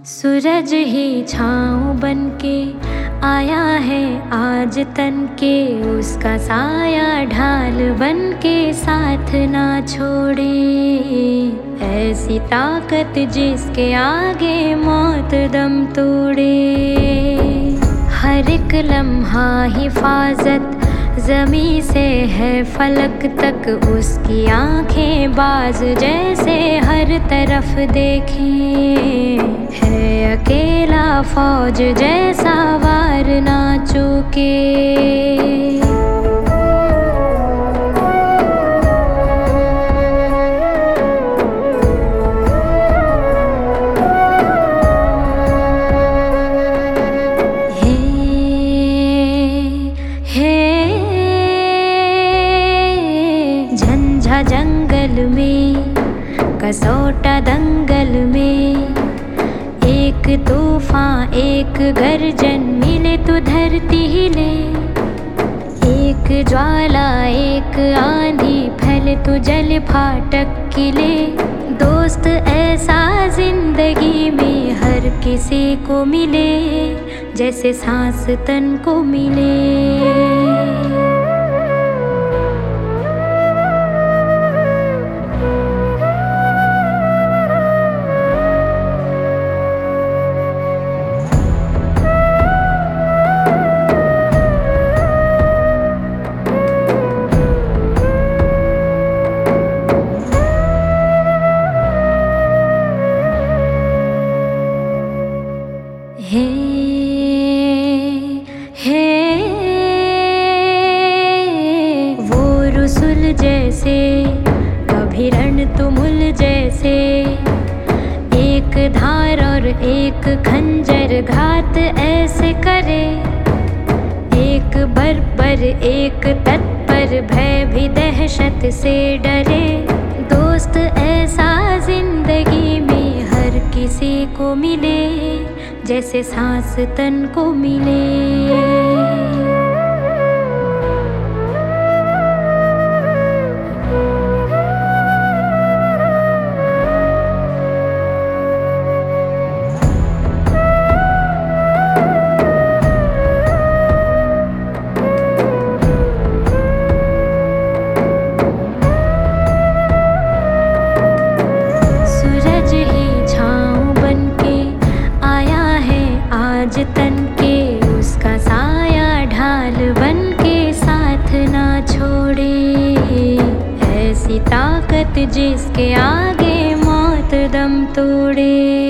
सूरज ही छाँव बनके आया है आज तन के, उसका साया ढाल बनके साथ ना छोड़े। ऐसी ताकत जिसके आगे मौत दम तोड़े। हर एक लम्हा हिफाजत ज़मीं से है फलक तक, उसकी आंखें बाज जैसे हर तरफ देखें। है अकेला फौज जैसा वार ना चूके। जंगल में कसौटा दंगल में, एक तूफान एक गर्जन मिले तो धरती हिले। एक ज्वाला एक आंधी फैले तो जल फाटक किले। दोस्त ऐसा जिंदगी में हर किसी को मिले, जैसे सांस तन को मिले। वो रसूल जैसे कभी रण तुमुल जैसे, एक धार और एक खंजर घात ऐसे करे। एक बर्बर एक तत्पर भय भी दहशत से डरे। दोस्त ऐसा जिंदगी में हर किसी को मिले, जैसे सांस तन को मिले। सूरज ही छाँव बनके आया है आज तन के, उसका साया ढाल बनके साथ ना छोड़े। ऐसी ताकत जिसके आगे मौत दम तोड़े।